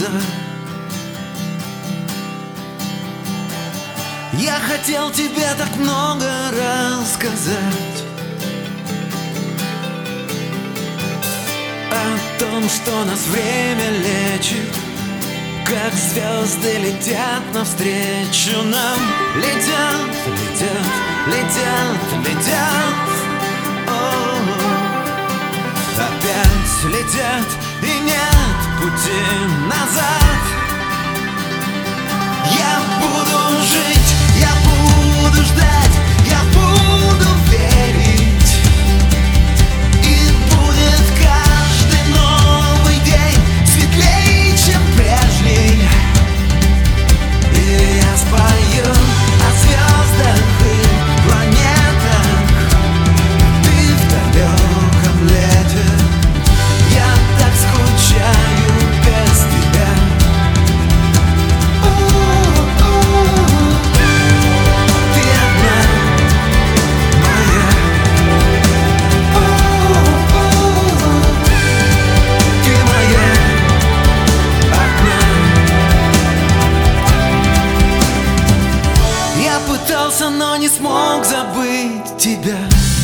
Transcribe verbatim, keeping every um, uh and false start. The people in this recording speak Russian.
глаза. Я хотел тебе так много рассказать о том, что нас время лечит, как звезды летят навстречу нам. Летят, летят, летят, летят. О-о-о. Опять летят, и нет пути назад. Я буду жить, я буду ждать, я буду верить. И будет каждый новый день светлее, чем прежний. И я спою о звездах и планетах. Ты в далеком лете, я так скучаю без тебя. Но не смог забыть тебя.